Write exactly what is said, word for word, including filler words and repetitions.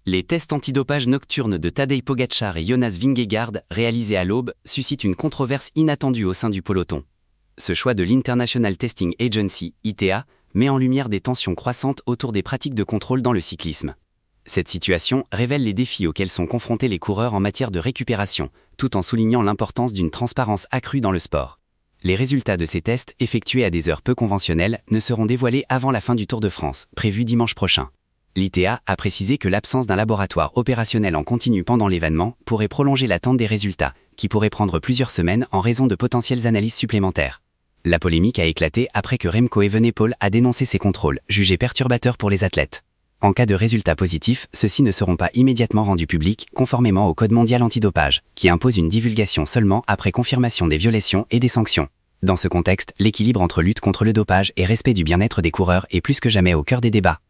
Les tests antidopage nocturnes de Tadej Pogačar et Jonas Vingegaard, réalisés à l'aube, suscitent une controverse inattendue au sein du peloton. Ce choix de l'International Testing Agency, I T A, met en lumière des tensions croissantes autour des pratiques de contrôle dans le cyclisme. Cette situation révèle les défis auxquels sont confrontés les coureurs en matière de récupération, tout en soulignant l'importance d'une transparence accrue dans le sport. Les résultats de ces tests, effectués à des heures peu conventionnelles, ne seront dévoilés avant la fin du Tour de France, prévu dimanche prochain. L'I T A a précisé que l'absence d'un laboratoire opérationnel en continu pendant l'événement pourrait prolonger l'attente des résultats, qui pourraient prendre plusieurs semaines en raison de potentielles analyses supplémentaires. La polémique a éclaté après que Remco Evenepoel a dénoncé ces contrôles, jugés perturbateurs pour les athlètes. En cas de résultats positifs, ceux-ci ne seront pas immédiatement rendus publics, conformément au Code mondial antidopage, qui impose une divulgation seulement après confirmation des violations et des sanctions. Dans ce contexte, l'équilibre entre lutte contre le dopage et respect du bien-être des coureurs est plus que jamais au cœur des débats.